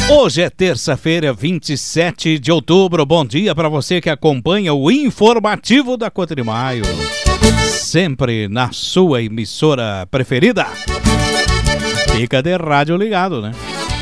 Hoje é terça-feira, 27 de outubro. Bom dia para você que acompanha o informativo da Cotrimaio. Sempre na sua emissora preferida. Fica de rádio ligado, né?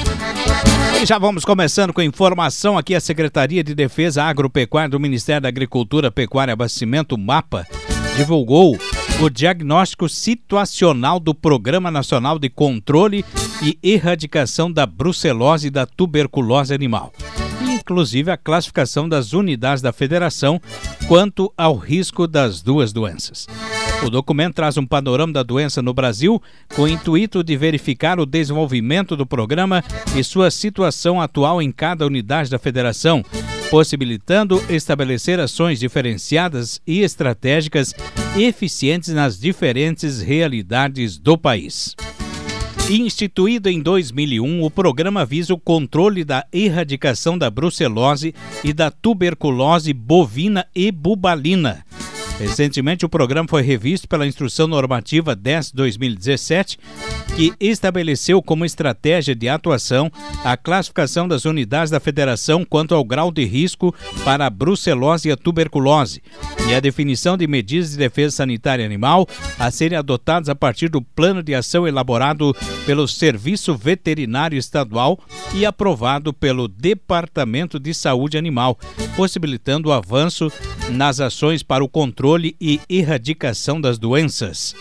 E já vamos começando com informação aqui. A Secretaria de Defesa Agropecuária do Ministério da Agricultura, Pecuária e Abastecimento, MAPA, divulgou o diagnóstico situacional do Programa Nacional de Controle e Erradicação da Brucelose e da Tuberculose Animal, inclusive a classificação das unidades da federação quanto ao risco das duas doenças. O documento traz um panorama da doença no Brasil com o intuito de verificar o desenvolvimento do programa e sua situação atual em cada unidade da federação, possibilitando estabelecer ações diferenciadas e estratégicas eficientes nas diferentes realidades do país. Instituído em 2001, o programa visa o controle da erradicação da brucelose e da tuberculose bovina e bubalina. Recentemente, o programa foi revisto pela Instrução Normativa 10/2017, que estabeleceu como estratégia de atuação a classificação das unidades da federação quanto ao grau de risco para a brucelose e a tuberculose e a definição de medidas de defesa sanitária animal a serem adotadas a partir do plano de ação elaborado pelo Serviço Veterinário Estadual e aprovado pelo Departamento de Saúde Animal, possibilitando o avanço nas ações para o controle e erradicação das doenças.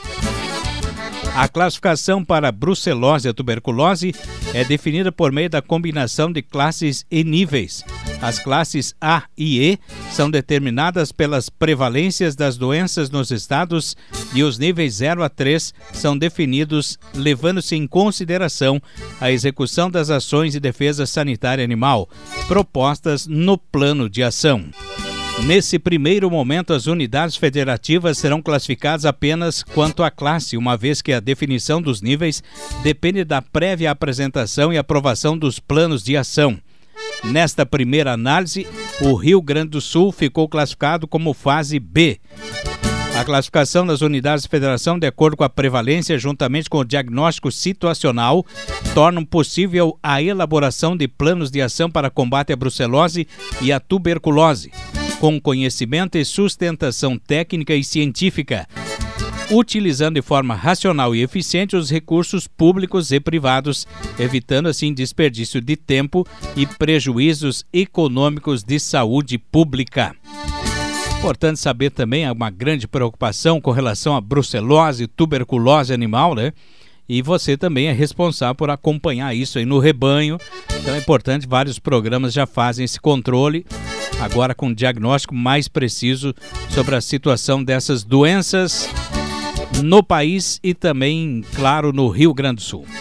A classificação para a brucelose e a tuberculose é definida por meio da combinação de classes e níveis. As classes A e E são determinadas pelas prevalências das doenças nos estados e os níveis 0 a 3 são definidos levando-se em consideração a execução das ações de defesa sanitária animal propostas no plano de ação. Nesse primeiro momento, as unidades federativas serão classificadas apenas quanto à classe, uma vez que a definição dos níveis depende da prévia apresentação e aprovação dos planos de ação. Nesta primeira análise, o Rio Grande do Sul ficou classificado como fase B. A classificação das unidades de federação, de acordo com a prevalência, juntamente com o diagnóstico situacional, tornam possível a elaboração de planos de ação para combate à brucelose e à tuberculose, com conhecimento e sustentação técnica e científica, utilizando de forma racional e eficiente os recursos públicos e privados, evitando assim desperdício de tempo e prejuízos econômicos de saúde pública. Importante saber também, há uma grande preocupação com relação à brucelose e tuberculose animal, né? E você também é responsável por acompanhar isso aí no rebanho. Então é importante, vários programas já fazem esse controle, agora com um diagnóstico mais preciso sobre a situação dessas doenças no país e também, claro, no Rio Grande do Sul.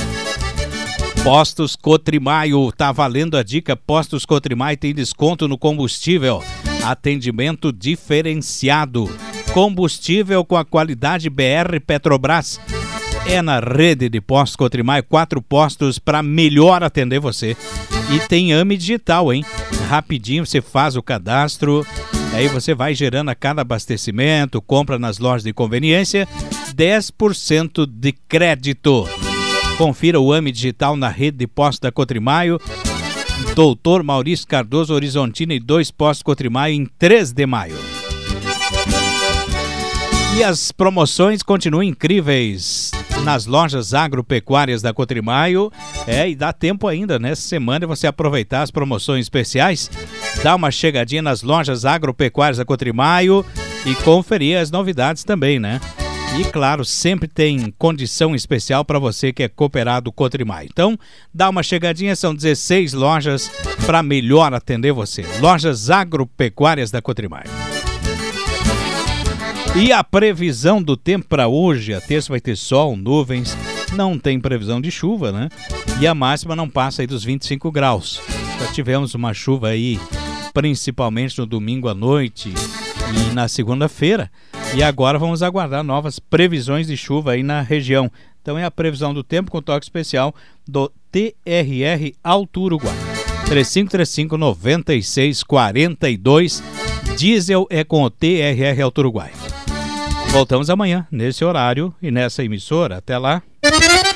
Postos Cotrimaio, tá valendo a dica. Postos Cotrimaio tem desconto no combustível. Atendimento diferenciado. Combustível com a qualidade BR Petrobras. É na rede de postos Cotrimaio, 4 postos para melhor atender você. E tem AME Digital, hein? Rapidinho você faz o cadastro, aí você vai gerando a cada abastecimento, compra nas lojas de conveniência, 10% de crédito. Confira o AME Digital na rede de postos da Cotrimaio. Doutor Maurício Cardoso Horizontina e 2 postos Cotrimaio em 3 de maio. E as promoções continuam incríveis nas lojas agropecuárias da Cotrimaio. E dá tempo ainda, nessa semana, você aproveitar as promoções especiais. Dá uma chegadinha nas lojas agropecuárias da Cotrimaio e conferir as novidades também, né? E, claro, sempre tem condição especial para você que é cooperado Cotrimaio. Então, dá uma chegadinha, são 16 lojas para melhor atender você. Lojas agropecuárias da Cotrimaio. E a previsão do tempo para hoje, a terça vai ter sol, nuvens, não tem previsão de chuva, né? E a máxima não passa aí dos 25 graus. Já tivemos uma chuva aí, principalmente no domingo à noite e na segunda-feira. E agora vamos aguardar novas previsões de chuva aí na região. Então é a previsão do tempo com toque especial do TRR Alto Uruguai. 3535-9642. Diesel é com o TRR Alto Uruguai. Voltamos amanhã, nesse horário e nessa emissora. Até lá.